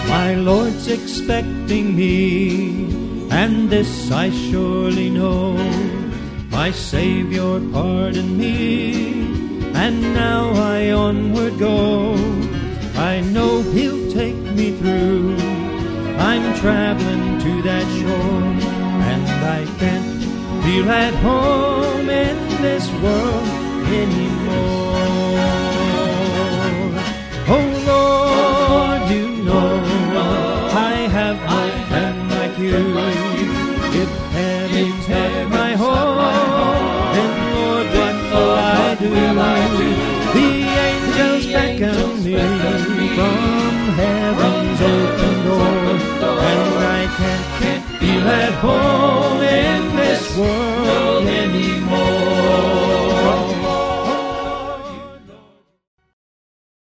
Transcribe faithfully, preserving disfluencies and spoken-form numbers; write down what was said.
My Lord's expecting me, and this I surely know. My Savior pardoned me, and now I onward go. I know He'll take me through. I'm traveling to that shore, and I can't feel at home in this world anymore. Oh Lord,